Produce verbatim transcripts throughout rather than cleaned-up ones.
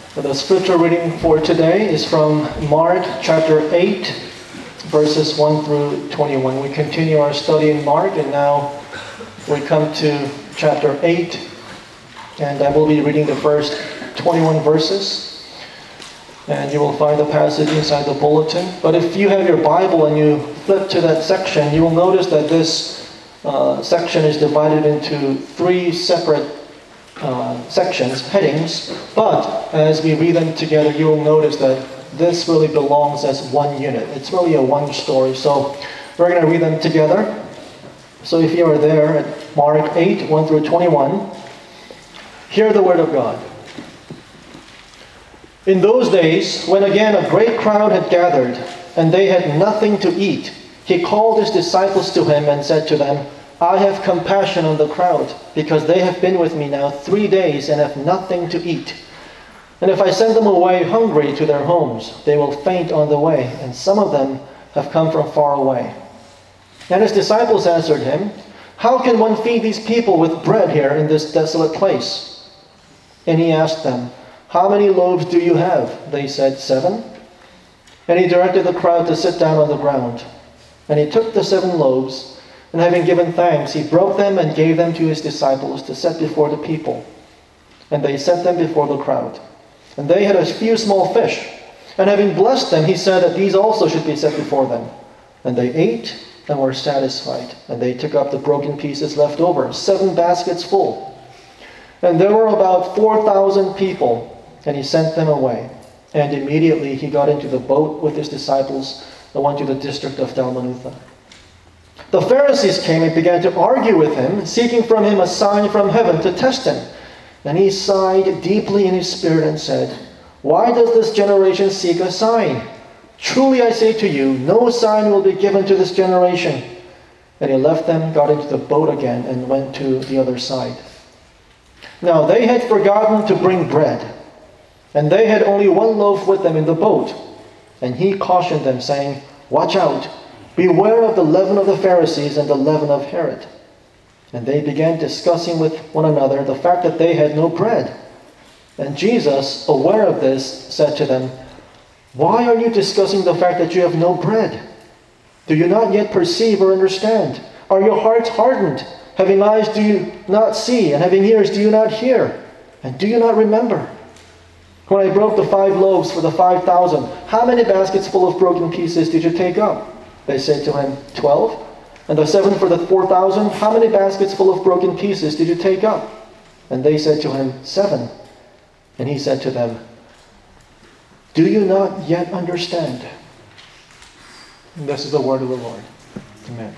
The scripture reading for today is from Mark chapter eight, verses one through twenty-one. We continue our study in Mark, and now we come to chapter eight, and I will be reading the first twenty-one verses. And you will find the passage inside the bulletin. But if you have your Bible and you flip to that section, you will notice that this uh, section is divided into three separate Uh, sections, headings, but as we read them together, you will notice that this really belongs as one unit. It's really a one story. So we're going to read them together. So if you are there at Mark eight, one through twenty-one, hear the word of God. In those days, when again a great crowd had gathered, and they had nothing to eat, he called his disciples to him and said to them, I have compassion on the crowd, because they have been with me now three days and have nothing to eat. And if I send them away hungry to their homes, they will faint on the way, and some of them have come from far away. And his disciples answered him, How can one feed these people with bread here in this desolate place? And he asked them, How many loaves do you have? They said, Seven. And he directed the crowd to sit down on the ground. And he took the seven loaves, and having given thanks, he broke them and gave them to his disciples to set before the people. And they set them before the crowd. And they had a few small fish. And having blessed them, he said that these also should be set before them. And they ate and were satisfied. And they took up the broken pieces left over, seven baskets full. And there were about four thousand people. And he sent them away. And immediately he got into the boat with his disciples and went to the district of Dalmanutha. The Pharisees came and began to argue with him, seeking from him a sign from heaven to test him. And he sighed deeply in his spirit and said, Why does this generation seek a sign? Truly I say to you, no sign will be given to this generation. And he left them, got into the boat again, and went to the other side. Now they had forgotten to bring bread, and they had only one loaf with them in the boat. And he cautioned them, saying, Watch out! Beware of the leaven of the Pharisees and the leaven of Herod. And they began discussing with one another the fact that they had no bread. And Jesus, aware of this, said to them, Why are you discussing the fact that you have no bread? Do you not yet perceive or understand? Are your hearts hardened? Having eyes do you not see, and having ears do you not hear? And do you not remember? When I broke the five loaves for the five thousand, how many baskets full of broken pieces did you take up? They said to him, Twelve. And the seven for the four thousand, how many baskets full of broken pieces did you take up? And they said to him, Seven. And he said to them, Do you not yet understand? And this is the word of the Lord. Amen.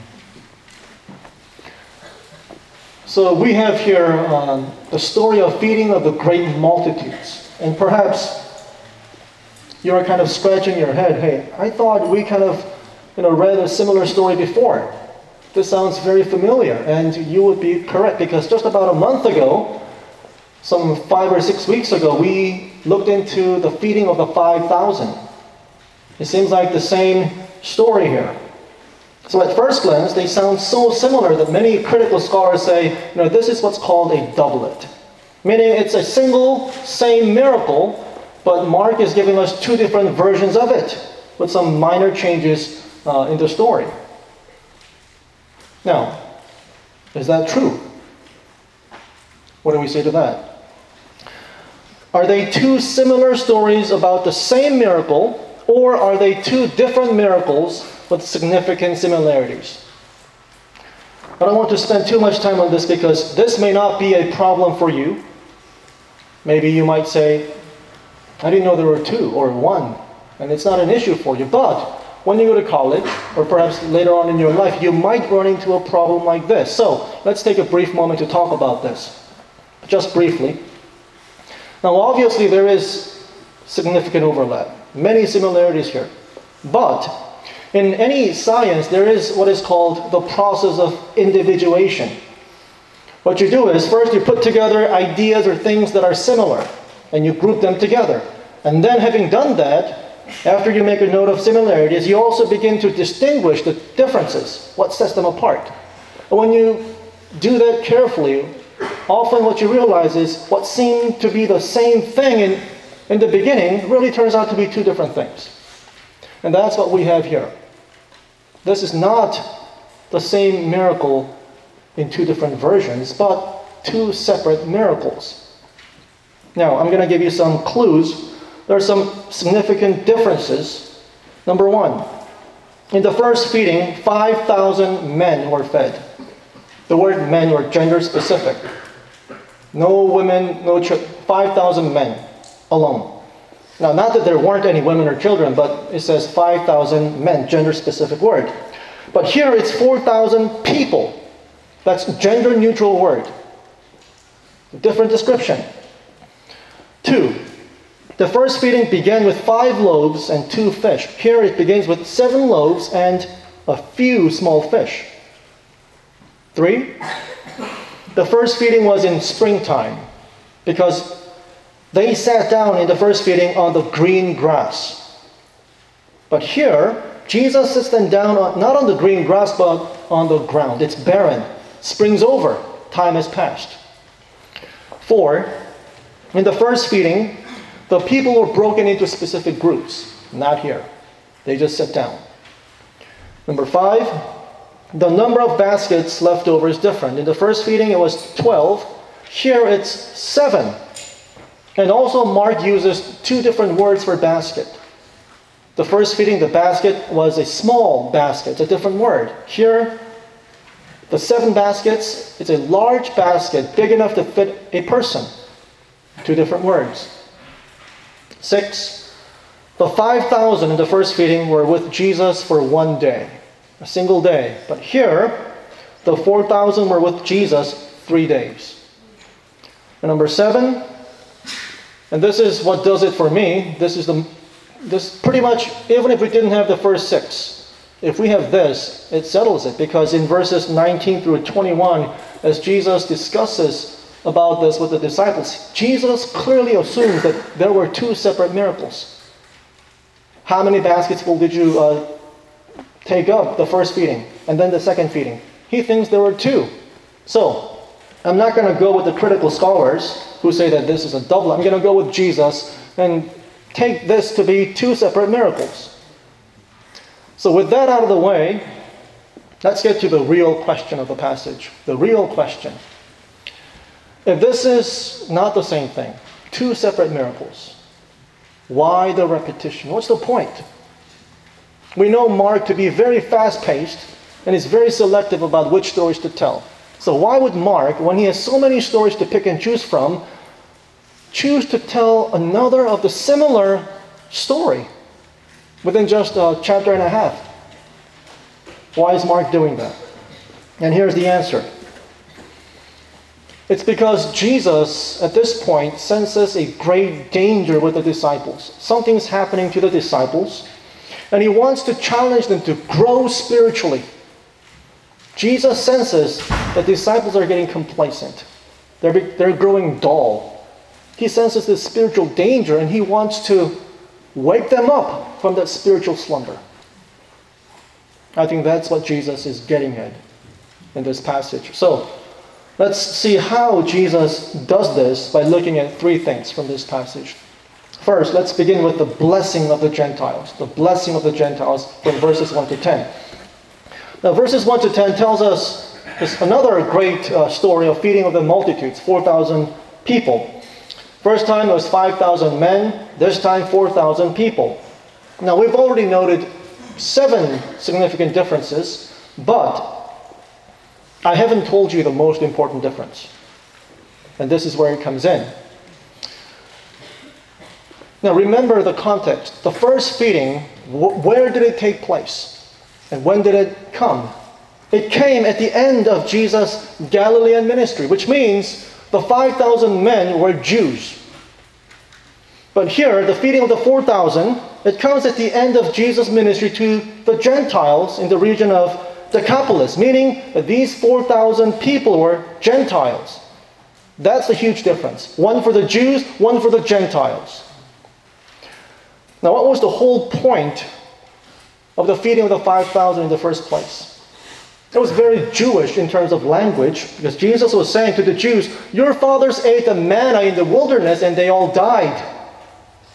So we have here um, the story of feeding of the great multitudes. And perhaps you're kind of scratching your head, hey, I thought we kind of you know, read a similar story before. This sounds very familiar, and you would be correct, because just about a month ago, some five or six weeks ago, we looked into the feeding of the five thousand. It seems like the same story here. So at first glance, they sound so similar that many critical scholars say, you know, this is what's called a doublet. Meaning it's a single, same miracle, but Mark is giving us two different versions of it, with some minor changes Uh, in the story. Now, is that true? What do we say to that? Are they two similar stories about the same miracle, or are they two different miracles with significant similarities? I don't want to spend too much time on this because this may not be a problem for you. Maybe you might say, I didn't know there were two or one, and it's not an issue for you. But when you go to college, or perhaps later on in your life, you might run into a problem like this. So, let's take a brief moment to talk about this. Just briefly. Now, obviously, there is significant overlap. Many similarities here. But, in any science, there is what is called the process of individuation. What you do is, first you put together ideas or things that are similar, and you group them together. And then, having done that, after you make a note of similarities, you also begin to distinguish the differences, what sets them apart. And when you do that carefully, often what you realize is what seemed to be the same thing in, in the beginning really turns out to be two different things. And that's what we have here. This is not the same miracle in two different versions, but two separate miracles. Now, I'm going to give you some clues. There are some significant differences. Number one, in the first feeding, five thousand men were fed. The word men were gender specific. No women, no children, five thousand men alone. Now, not that there weren't any women or children, but it says five thousand men, gender specific word. But here it's four thousand people. That's gender neutral word. Different description. Two, the first feeding began with five loaves and two fish. Here it begins with seven loaves and a few small fish. Three, the first feeding was in springtime because they sat down in the first feeding on the green grass. But here, Jesus sits them down on, not on the green grass, but on the ground. It's barren. Spring's over. Time has passed. Four, in the first feeding, the people were broken into specific groups. Not here. They just sat down. Number five, the number of baskets left over is different. In the first feeding, it was twelve. Here, it's seven. And also, Mark uses two different words for basket. The first feeding, the basket was a small basket. It's a different word. Here, the seven baskets, it's a large basket, big enough to fit a person. Two different words. Six, the five thousand in the first feeding were with Jesus for one day. A single day. But here, the four thousand were with Jesus three days. And number seven, and this is what does it for me. This is the, this pretty much, even if we didn't have the first six, if we have this, it settles it. Because in verses nineteen through twenty-one, as Jesus discusses about this with the disciples, Jesus clearly assumes that there were two separate miracles. How many baskets full did you uh, take up the first feeding and then the second feeding? He thinks there were two. So, I'm not going to go with the critical scholars who say that this is a double. I'm going to go with Jesus and take this to be two separate miracles. So with that out of the way, let's get to the real question of the passage. The real question. If this is not the same thing, two separate miracles, why the repetition? What's the point? We know Mark to be very fast-paced and is very selective about which stories to tell. So why would Mark, when he has so many stories to pick and choose from, choose to tell another of the similar story within just a chapter and a half? Why is Mark doing that? And here's the answer. It's because Jesus, at this point, senses a great danger with the disciples. Something's happening to the disciples, and he wants to challenge them to grow spiritually. Jesus senses that disciples are getting complacent. They're, they're growing dull. He senses this spiritual danger, and he wants to wake them up from that spiritual slumber. I think that's what Jesus is getting at in this passage. So, let's see how Jesus does this by looking at three things from this passage. First, let's begin with the blessing of the Gentiles. The blessing of the Gentiles from verses one to ten. Now, verses one to ten tells us another great uh, story of feeding of the multitudes, four thousand people. First time it was five thousand men, this time four thousand people. Now, we've already noted seven significant differences, but I haven't told you the most important difference. And this is where it comes in. Now, remember the context. The first feeding, wh- where did it take place? And when did it come? It came at the end of Jesus' Galilean ministry, which means the five thousand men were Jews. But here, the feeding of the four thousand, it comes at the end of Jesus' ministry to the Gentiles in the region of Decapolis, meaning that these four thousand people were Gentiles. That's a huge difference. One for the Jews, one for the Gentiles. Now, what was the whole point of the feeding of the five thousand in the first place? It was very Jewish in terms of language, because Jesus was saying to the Jews, your fathers ate the manna in the wilderness and they all died.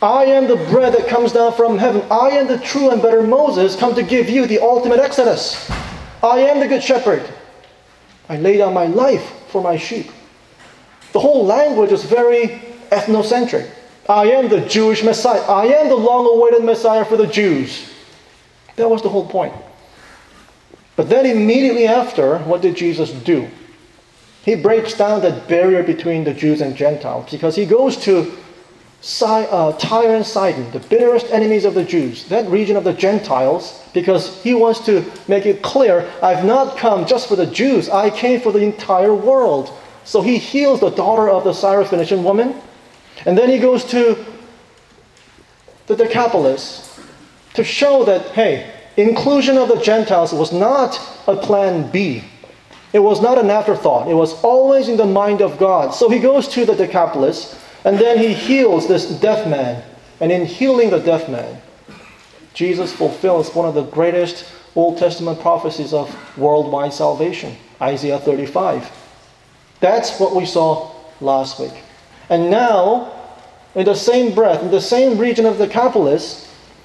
I am the bread that comes down from heaven. I am the true and better Moses, come to give you the ultimate exodus. I am the good shepherd. I lay down my life for my sheep. The whole language is very ethnocentric. I am the Jewish Messiah. I am the long-awaited Messiah for the Jews. That was the whole point. But then immediately after, what did Jesus do? He breaks down that barrier between the Jews and Gentiles because he goes to uh, Tyre and Sidon, the bitterest enemies of the Jews, that region of the Gentiles, because he wants to make it clear, I've not come just for the Jews, I came for the entire world. So he heals the daughter of the Syrophoenician woman, and then he goes to the Decapolis to show that, hey, inclusion of the Gentiles was not a plan B. It was not an afterthought. It was always in the mind of God. So he goes to the Decapolis, and then he heals this deaf man. And in healing the deaf man, Jesus fulfills one of the greatest Old Testament prophecies of worldwide salvation, Isaiah thirty-five. That's what we saw last week. And now, in the same breath, in the same region of the Decapolis,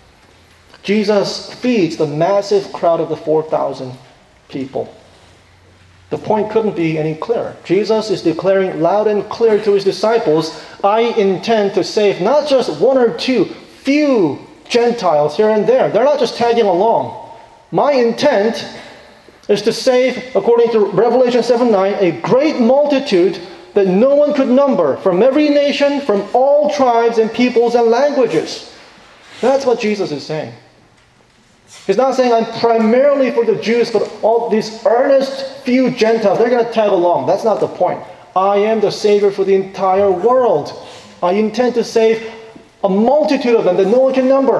Jesus feeds the massive crowd of the four thousand people. The point couldn't be any clearer. Jesus is declaring loud and clear to his disciples, I intend to save not just one or two, few Gentiles here and there. They're not just tagging along. My intent is to save, according to Revelation seven nine, a great multitude that no one could number, from every nation, from all tribes and peoples and languages. That's what Jesus is saying. He's not saying I'm primarily for the Jews, but all these earnest few Gentiles, they're going to tag along. That's not the point. I am the Savior for the entire world. I intend to save a multitude of them that no one can number.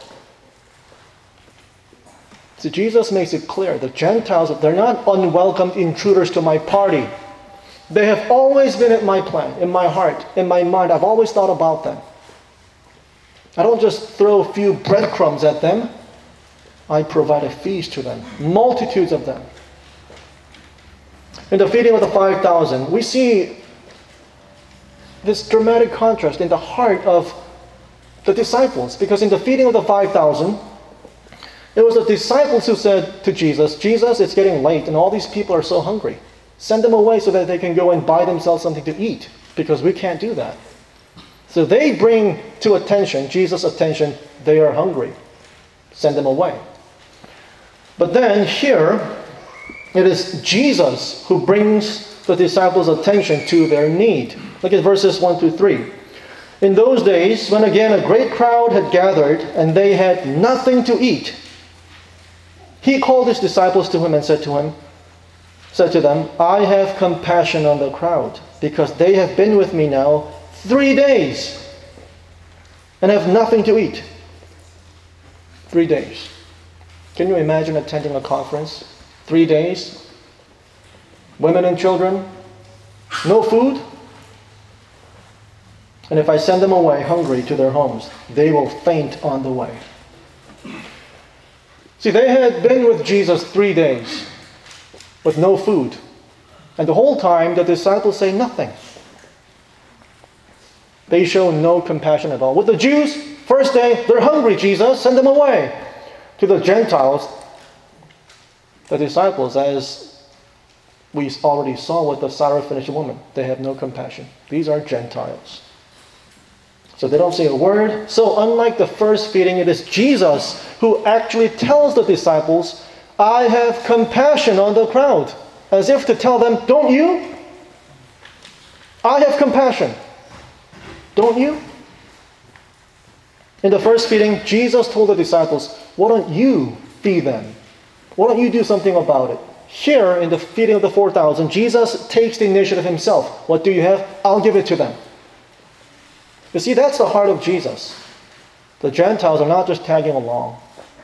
So Jesus makes it clear, the Gentiles, they're not unwelcomed intruders to my party. They have always been in my plan, in my heart, in my mind. I've always thought about them. I don't just throw a few breadcrumbs at them. I provide a feast to them, multitudes of them. In the feeding of the five thousand, we see this dramatic contrast in the heart of the disciples. Because in the feeding of the five thousand, it was the disciples who said to Jesus, Jesus, it's getting late and all these people are so hungry. Send them away so that they can go and buy themselves something to eat, because we can't do that. So they bring to attention, Jesus' attention, they are hungry. Send them away. But then here, it is Jesus who brings the disciples' attention to their need. Look at verses one through three. In those days, when again a great crowd had gathered, and they had nothing to eat, he called his disciples to him and said to him, said to them, I have compassion on the crowd, because they have been with me now three days, and have nothing to eat. Three days. Can you imagine attending a conference? Three days? Women and children? No food? And if I send them away hungry to their homes, they will faint on the way. See, they had been with Jesus three days with no food. And the whole time, the disciples say nothing. They show no compassion at all. With the Jews, first day, they're hungry, Jesus, send them away. To the Gentiles, the disciples, as we already saw with the Syrophoenician woman, they have no compassion. These are Gentiles. So they don't say a word. So unlike the first feeding, it is Jesus who actually tells the disciples, I have compassion on the crowd. As if to tell them, don't you? I have compassion. Don't you? In the first feeding, Jesus told the disciples, why don't you feed them? Why don't you do something about it? Here, in the feeding of the four thousand, Jesus takes the initiative himself. What do you have? I'll give it to them. You see, that's the heart of Jesus. The Gentiles are not just tagging along.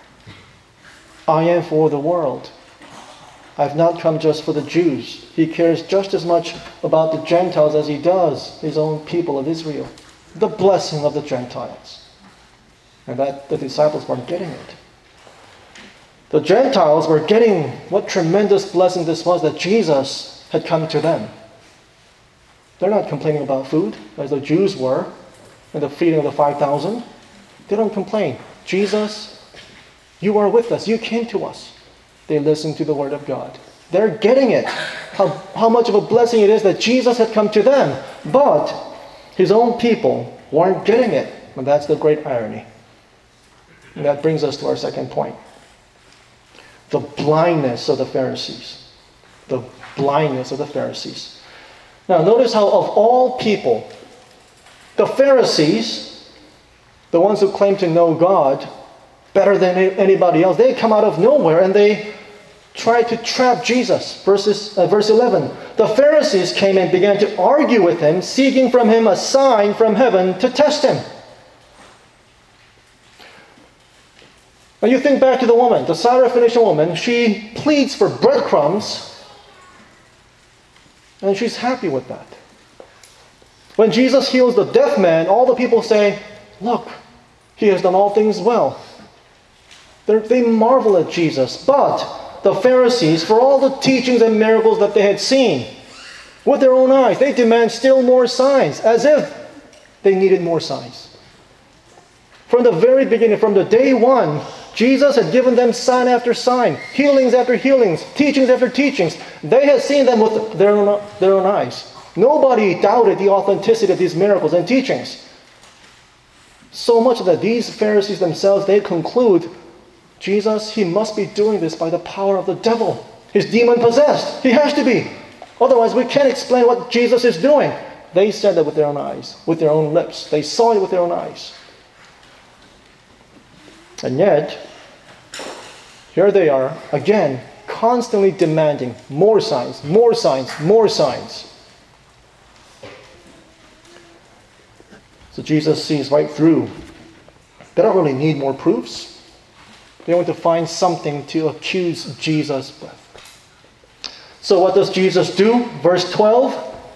I am for the world. I've not come just for the Jews. He cares just as much about the Gentiles as he does his own people of Israel. The blessing of the Gentiles. And that the disciples weren't getting it. The Gentiles were getting what tremendous blessing this was, that Jesus had come to them. They're not complaining about food, as the Jews were. and the feeding of the five thousand, they don't complain. Jesus, you are with us. You came to us. They listen to the word of God. They're getting it. How, how much of a blessing it is that Jesus had come to them. But his own people weren't getting it. And that's the great irony. And that brings us to our second point. The blindness of the Pharisees. The blindness of the Pharisees. Now notice how of all people, the Pharisees, the ones who claim to know God better than anybody else, they come out of nowhere and they try to trap Jesus. Verses, uh, verse eleven. The Pharisees came and began to argue with him, seeking from him a sign from heaven to test him. Now you think back to the woman, the Syrophoenician woman. She pleads for breadcrumbs, and she's happy with that. When Jesus heals the deaf man, all the people say, look, he has done all things well. They're, they marvel at Jesus. But the Pharisees, for all the teachings and miracles that they had seen with their own eyes, they demand still more signs, as if they needed more signs. From the very beginning, from the day one, Jesus had given them sign after sign, healings after healings, teachings after teachings. They had seen them with their own, their own eyes. Nobody doubted the authenticity of these miracles and teachings. So much that these Pharisees themselves, they conclude, Jesus, he must be doing this by the power of the devil. He's demon-possessed. He has to be. Otherwise, we can't explain what Jesus is doing. They said that with their own eyes, with their own lips. They saw it with their own eyes. And yet, here they are, again, constantly demanding more signs, more signs, more signs. So Jesus sees right through. They don't really need more proofs. They want to find something to accuse Jesus with. So what does Jesus do? Verse twelve.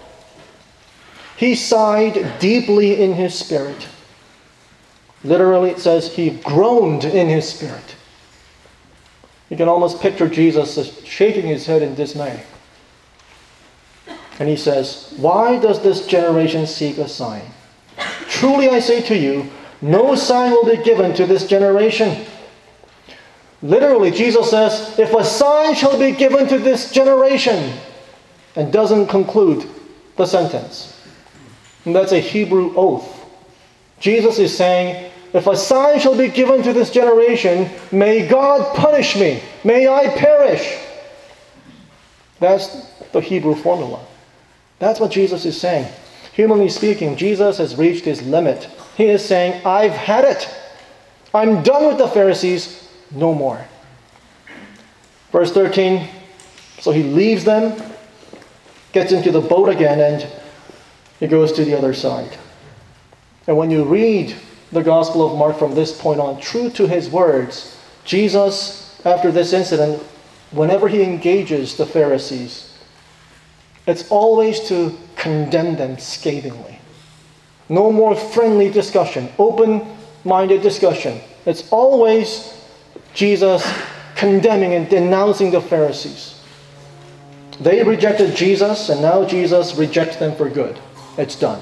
He sighed deeply in his spirit. Literally it says he groaned in his spirit. You can almost picture Jesus shaking his head in dismay. And he says, why does this generation seek a sign? Truly I say to you, no sign will be given to this generation. Literally, Jesus says, if a sign shall be given to this generation, and doesn't conclude the sentence. And that's a Hebrew oath. Jesus is saying, if a sign shall be given to this generation, may God punish me. May I perish. That's the Hebrew formula. That's what Jesus is saying. Humanly speaking, Jesus has reached his limit. He is saying, I've had it. I'm done with the Pharisees. No more. Verse thirteen, so he leaves them, gets into the boat again, and he goes to the other side. And when you read the Gospel of Mark from this point on, true to his words, Jesus, after this incident, whenever he engages the Pharisees, it's always to condemn them scathingly. No more friendly discussion, open-minded discussion. It's always Jesus condemning and denouncing the Pharisees. They rejected Jesus, and now Jesus rejects them for good. It's done.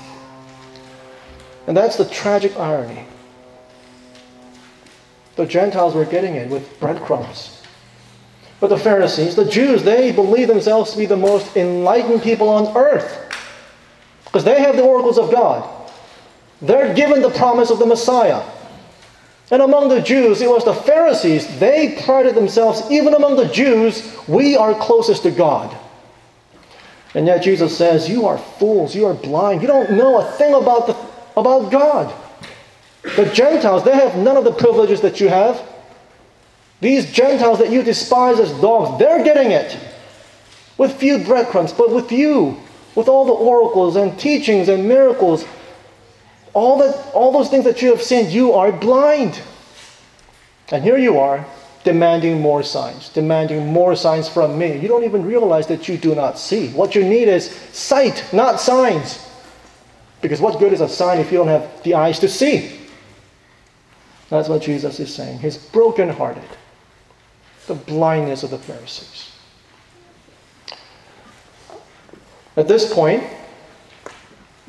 And that's the tragic irony. The Gentiles were getting it with breadcrumbs. But the Pharisees, the Jews, they believe themselves to be the most enlightened people on earth. Because they have the oracles of God. They're given the promise of the Messiah. And among the Jews, it was the Pharisees. They prided themselves, even among the Jews, we are closest to God. And yet Jesus says, you are fools, you are blind. You don't know a thing about, the, about God. The Gentiles, they have none of the privileges that you have. These Gentiles that you despise as dogs, they're getting it. With few breadcrumbs, but with you, with all the oracles and teachings and miracles, all that, all those things that you have seen, you are blind. And here you are, demanding more signs, demanding more signs from me. You don't even realize that you do not see. What you need is sight, not signs. Because what good is a sign if you don't have the eyes to see? That's what Jesus is saying. He's brokenhearted. The blindness of the Pharisees. At this point,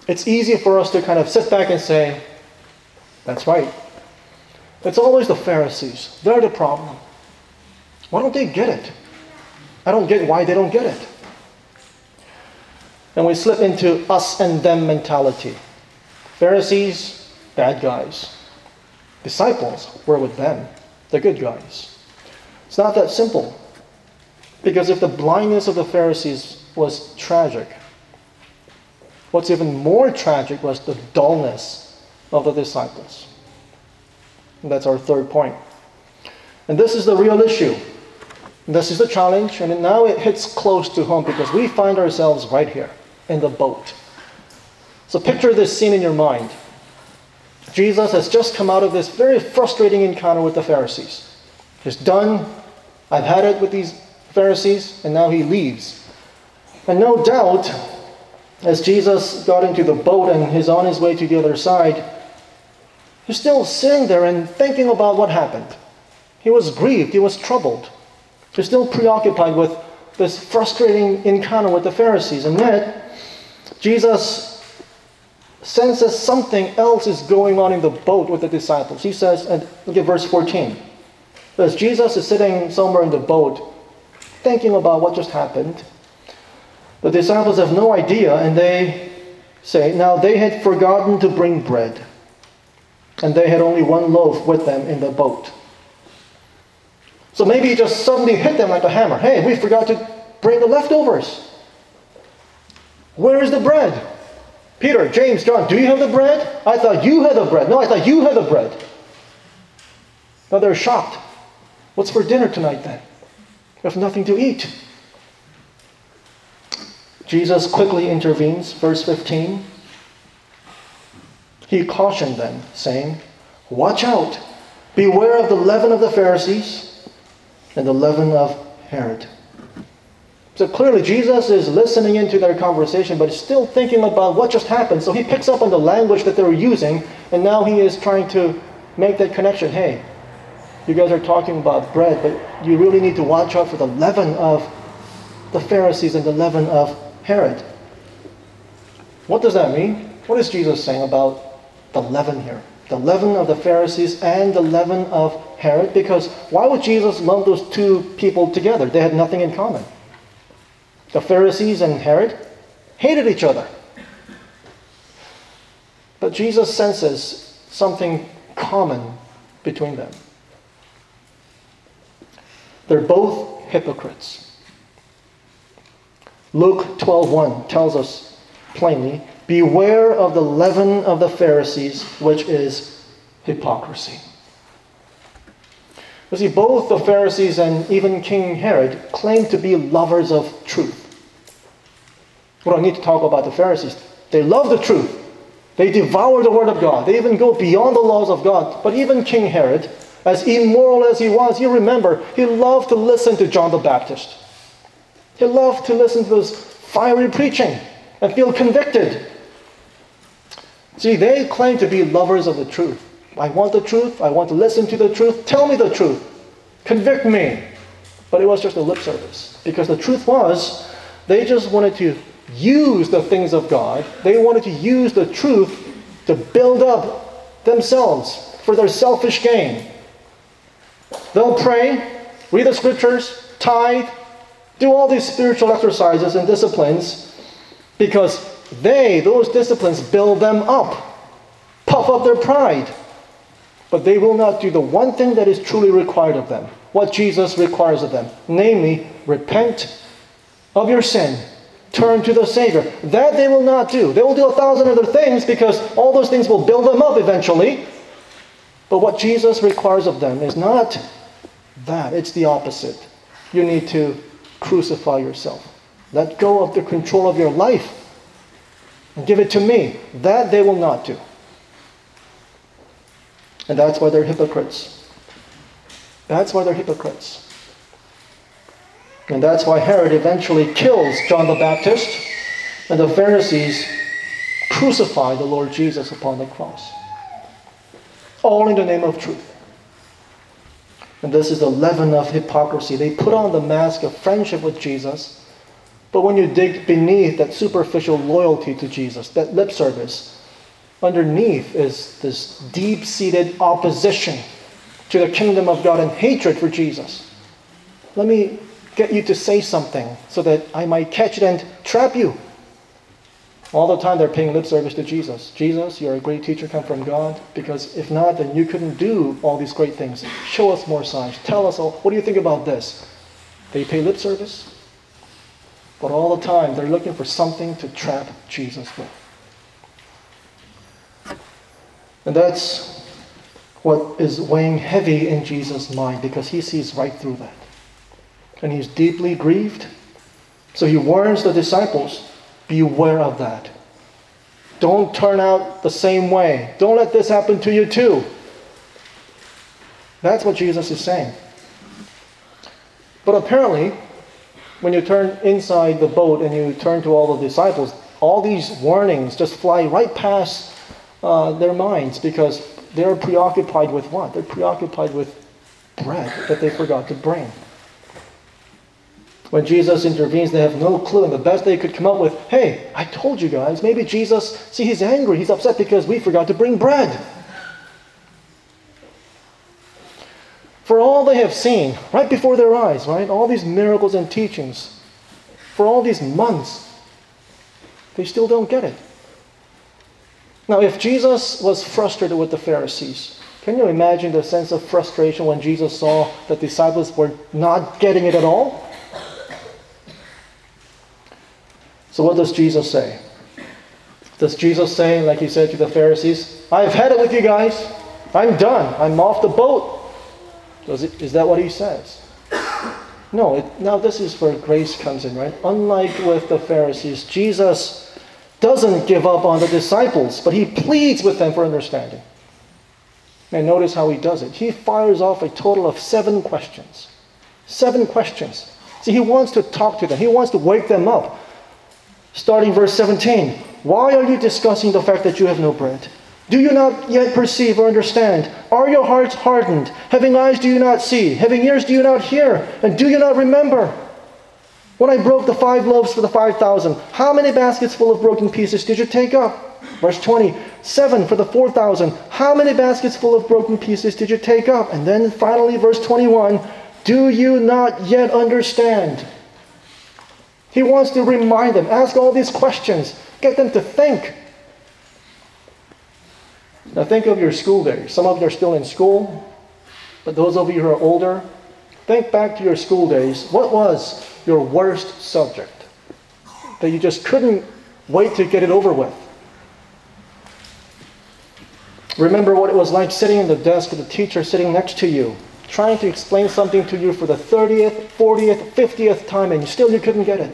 It's easy for us to kind of sit back and say, that's right. It's always the Pharisees. They're the problem. Why don't they get it? I don't get why they don't get it. And we slip into us and them mentality. Pharisees, bad guys. Disciples, we're with them. The good guys. It's not that simple. Because if the blindness of the Pharisees was tragic, what's even more tragic was the dullness of the disciples. And that's our third point. And this is the real issue. And this is the challenge, and now it hits close to home because we find ourselves right here in the boat. So picture this scene in your mind. Jesus has just come out of this very frustrating encounter with the Pharisees. He's done. I've had it with these Pharisees, and now he leaves. And no doubt, as Jesus got into the boat and he's on his way to the other side, he's still sitting there and thinking about what happened. He was grieved. He was troubled. He's still preoccupied with this frustrating encounter with the Pharisees. And yet, Jesus senses something else is going on in the boat with the disciples. He says, and look at verse fourteen. As Jesus is sitting somewhere in the boat, thinking about what just happened, the disciples have no idea, and they say, now they had forgotten to bring bread, and they had only one loaf with them in the boat. So maybe it just suddenly hit them like a hammer. Hey, we forgot to bring the leftovers. Where is the bread? Peter, James, John, do you have the bread? I thought you had the bread. No, I thought you had the bread. Now they're shocked. What's for dinner tonight then? We have nothing to eat. Jesus quickly intervenes, verse fifteen. He cautioned them, saying, watch out, beware of the leaven of the Pharisees and the leaven of Herod. So clearly Jesus is listening into their conversation, but he's still thinking about what just happened. So he picks up on the language that they were using, and now he is trying to make that connection. Hey, you guys are talking about bread, but you really need to watch out for the leaven of the Pharisees and the leaven of Herod. What does that mean? What is Jesus saying about the leaven here? The leaven of the Pharisees and the leaven of Herod? Because why would Jesus lump those two people together? They had nothing in common. The Pharisees and Herod hated each other. But Jesus senses something common between them. They're both hypocrites. Luke twelve one tells us plainly, beware of the leaven of the Pharisees, which is hypocrisy. You see, both the Pharisees and even King Herod claimed to be lovers of truth. We don't need to talk about the Pharisees. They love the truth. They devour the Word of God. They even go beyond the laws of God. But even King Herod, as immoral as he was, you remember, he loved to listen to John the Baptist. He loved to listen to this fiery preaching and feel convicted. See, they claim to be lovers of the truth. I want the truth. I want to listen to the truth. Tell me the truth. Convict me. But it was just a lip service. Because the truth was, they just wanted to use the things of God. They wanted to use the truth to build up themselves for their selfish gain. They'll pray, read the scriptures, tithe, do all these spiritual exercises and disciplines because they, those disciplines, build them up, puff up their pride. But they will not do the one thing that is truly required of them, what Jesus requires of them, namely, repent of your sin, turn to the Savior. That they will not do. They will do a thousand other things because all those things will build them up eventually. But what Jesus requires of them is not that. It's the opposite. You need to crucify yourself. Let go of the control of your life and give it to me. That they will not do. And that's why they're hypocrites. That's why they're hypocrites. And that's why Herod eventually kills John the Baptist, and the Pharisees crucify the Lord Jesus upon the cross. All in the name of truth. And this is the leaven of hypocrisy. They put on the mask of friendship with Jesus, But when you dig beneath that superficial loyalty to Jesus, that lip service, underneath is this deep-seated opposition to the kingdom of God and hatred for Jesus. Let me get you to say something so that I might catch it and trap you. All the time they're paying lip service to Jesus. Jesus, you're a great teacher come from God, because if not, then you couldn't do all these great things. Show us more signs. Tell us, all, what do you think about this? They pay lip service, but all the time they're looking for something to trap Jesus with. And that's what is weighing heavy in Jesus' mind, because he sees right through that. And he's deeply grieved. So he warns the disciples, beware of that. Don't turn out the same way. Don't let this happen to you too. That's what Jesus is saying. But apparently, when you turn inside the boat and you turn to all the disciples, all these warnings just fly right past uh, their minds, because they're preoccupied with what? They're preoccupied with bread that they forgot to bring. When Jesus intervenes, they have no clue. And the best they could come up with, hey, I told you guys, maybe Jesus, see, he's angry. He's upset because we forgot to bring bread. For all they have seen, right before their eyes, right? All these miracles and teachings, for all these months, they still don't get it. Now, if Jesus was frustrated with the Pharisees, can you imagine the sense of frustration when Jesus saw that disciples were not getting it at all? So what does Jesus say? Does Jesus say, like he said to the Pharisees, I've had it with you guys. I'm done. I'm off the boat. Does it, is that what he says? No. It, now this is where grace comes in, right? Unlike with the Pharisees, Jesus doesn't give up on the disciples, but he pleads with them for understanding. And notice how he does it. He fires off a total of seven questions. Seven questions. See, he wants to talk to them. He wants to wake them up. Starting verse seventeen. Why are you discussing the fact that you have no bread? Do you not yet perceive or understand? Are your hearts hardened? Having eyes do you not see? Having ears do you not hear? And do you not remember? When I broke the five loaves for the five thousand, how many baskets full of broken pieces did you take up? Verse twenty. Seven for the four thousand. How many baskets full of broken pieces did you take up? And then finally verse twenty-one. Do you not yet understand? He wants to remind them, ask all these questions, get them to think. Now think of your school days. Some of you are still in school, but those of you who are older, think back to your school days. What was your worst subject that you just couldn't wait to get it over with? Remember what it was like sitting in the desk with the teacher sitting next to you, trying to explain something to you for the thirtieth, fortieth, fiftieth time, and still you couldn't get it.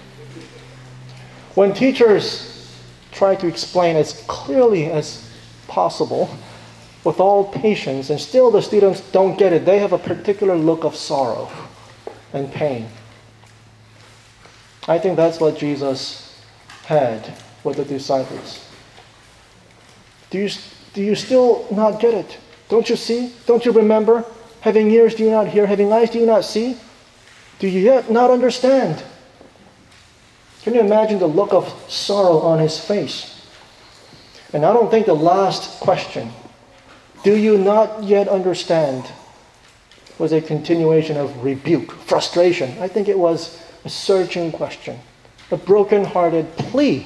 When teachers try to explain as clearly as possible, with all patience, and still the students don't get it, they have a particular look of sorrow and pain. I think that's what Jesus had with the disciples. Do you, do you still not get it? Don't you see? Don't you remember? Having ears, do you not hear? Having eyes, do you not see? Do you yet not understand? Can you imagine the look of sorrow on his face? And I don't think the last question, do you not yet understand, was a continuation of rebuke, frustration. I think it was a searching question, a broken-hearted plea.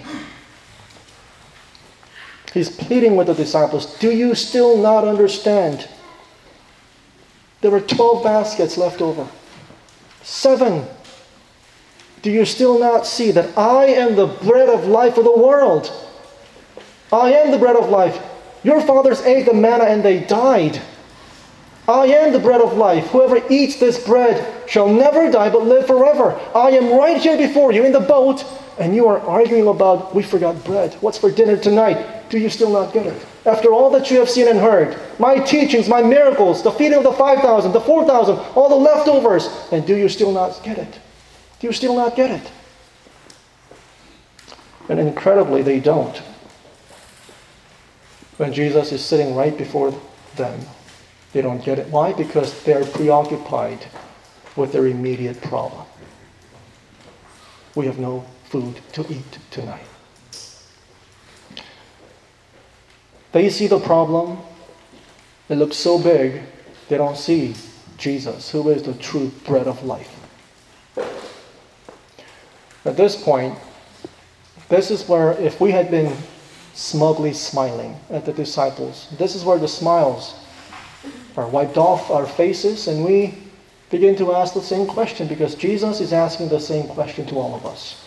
He's pleading with the disciples, do you still not understand? There were twelve baskets left over. Seven. Do you still not see that I am the bread of life for the world? I am the bread of life. Your fathers ate the manna and they died. I am the bread of life. Whoever eats this bread shall never die but live forever. I am right here before you in the boat, and you are arguing about, we forgot bread. What's for dinner tonight? Do you still not get it? After all that you have seen and heard, my teachings, my miracles, the feeding of the five thousand, the four thousand, all the leftovers, and do you still not get it? Do you still not get it? And incredibly, they don't. When Jesus is sitting right before them, they don't get it. Why? Because they're preoccupied with their immediate problem. we have no food to eat tonight. They see the problem. It looks so big, they don't see Jesus, who is the true bread of life. At this point, this is where, if we had been smugly smiling at the disciples, this is where the smiles are wiped off our faces, and we begin to ask the same question, because Jesus is asking the same question to all of us.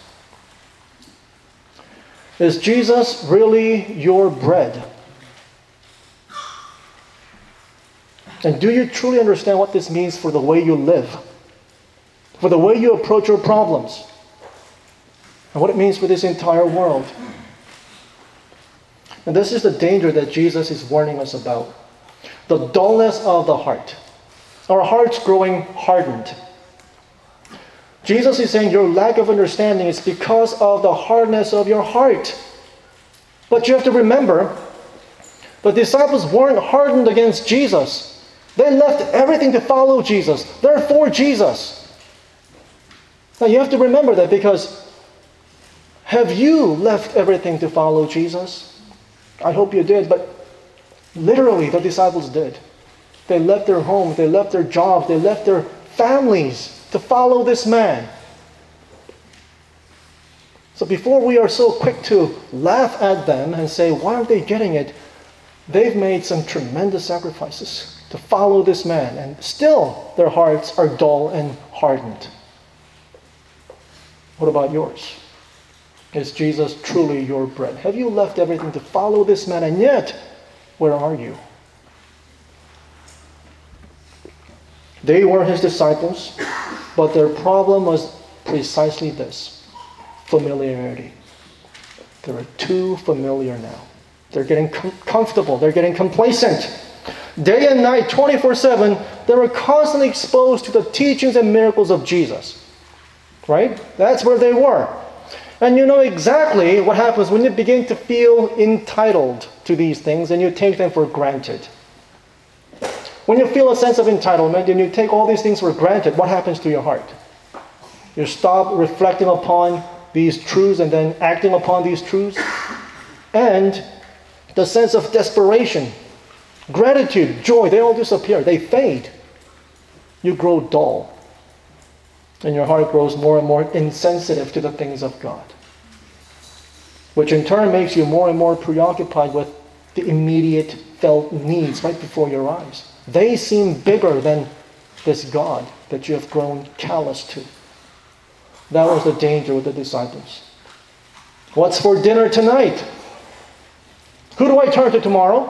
Is Jesus really your bread? And do you truly understand what this means for the way you live, for the way you approach your problems, and what it means for this entire world? And this is the danger that Jesus is warning us about. The dullness of the heart. Our hearts growing hardened. Jesus is saying your lack of understanding is because of the hardness of your heart. But you have to remember, the disciples weren't hardened against Jesus. They left everything to follow Jesus. They're for Jesus. Now you have to remember that, because have you left everything to follow Jesus? I hope you did, but literally the disciples did. They left their homes, they left their jobs, they left their families to follow this man. So before we are so quick to laugh at them and say, why aren't they getting it? They've made some tremendous sacrifices to follow this man, and still their hearts are dull and hardened. What about yours? Is Jesus truly your bread? Have you left everything to follow this man, and yet, where are you? They were his disciples, but their problem was precisely this: familiarity. They were too familiar now. They're getting com- comfortable. They're getting complacent. Day and night, twenty-four seven, they were constantly exposed to the teachings and miracles of Jesus. Right? That's where they were. And you know exactly what happens when you begin to feel entitled to these things and you take them for granted. When you feel a sense of entitlement and you take all these things for granted, what happens to your heart? You stop reflecting upon these truths and then acting upon these truths. And the sense of desperation, gratitude, joy, they all disappear. They fade. You grow dull. And your heart grows more and more insensitive to the things of God. Which in turn makes you more and more preoccupied with the immediate felt needs right before your eyes. They seem bigger than this God that you have grown callous to. That was the danger with the disciples. What's for dinner tonight? Who do I turn to tomorrow?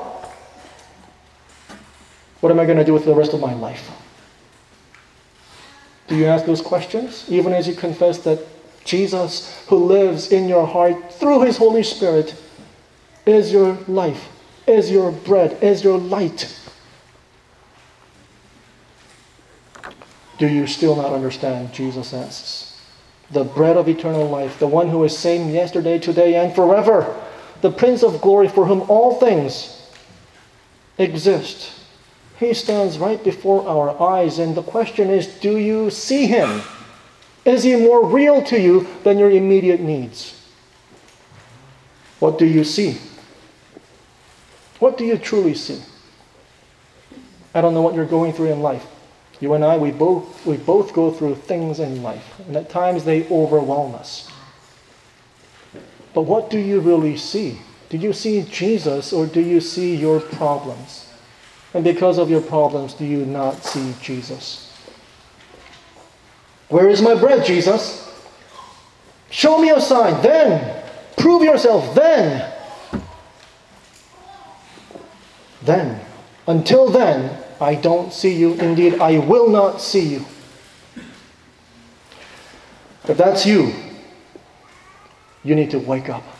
What am I going to do with the rest of my life? Do you ask those questions? Even as you confess that Jesus, who lives in your heart through His Holy Spirit, is your life, is your bread, is your light. Do you still not understand? Jesus asks. The bread of eternal life, the one who is same yesterday, today, and forever. The Prince of Glory, for whom all things exist. He stands right before our eyes, and the question is, do you see Him? Is He more real to you than your immediate needs? What do you see? What do you truly see? I don't know what you're going through in life. You and I, we both, we both go through things in life, and at times they overwhelm us. But what do you really see? Do you see Jesus, or do you see your problems? And because of your problems, do you not see Jesus? Where is my bread, Jesus? Show me a sign, then. Prove yourself, then. Then. Until then, I don't see you. Indeed, I will not see you. If that's you, you need to wake up.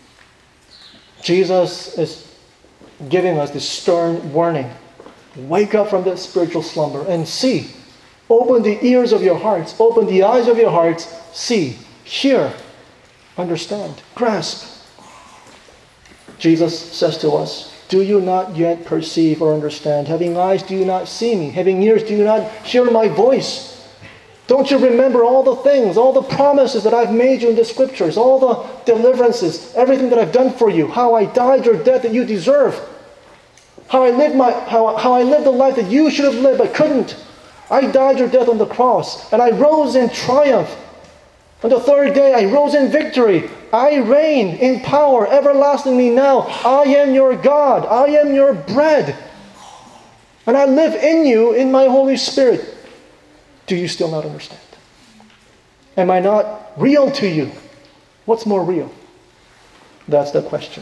Jesus is giving us this stern warning. Wake up from that spiritual slumber and see. Open the ears of your hearts. Open the eyes of your hearts. See, hear, understand, grasp. Jesus says to us, do you not yet perceive or understand? Having eyes, do you not see me? Having ears, do you not hear my voice? Don't you remember all the things, all the promises that I've made you in the scriptures, all the deliverances, everything that I've done for you, how I died your death that you deserve, how I lived my how, how I lived the life that you should have lived but couldn't. I died your death on the cross, and I rose in triumph. On the third day, I rose in victory. I reign in power everlastingly now. I am your God. I am your bread. And I live in you in my Holy Spirit. Do you still not understand? Am I not real to you? What's more real? That's the question.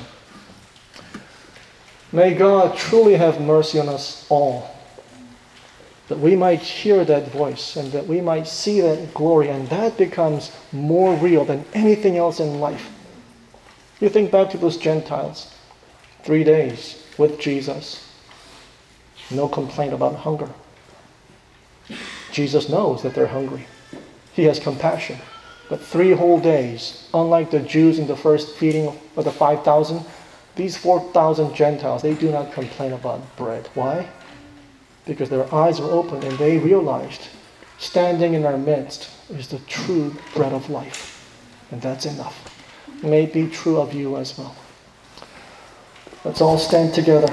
May God truly have mercy on us all, that we might hear that voice and that we might see that glory, and that becomes more real than anything else in life. You think back to those Gentiles, three days with Jesus, no complaint about hunger. Jesus knows that they're hungry. He has compassion. But three whole days, unlike the Jews in the first feeding of the five thousand, these four thousand Gentiles, they do not complain about bread. Why? Because their eyes were open and they realized standing in our midst is the true bread of life. And that's enough. May it be true of you as well. Let's all stand together.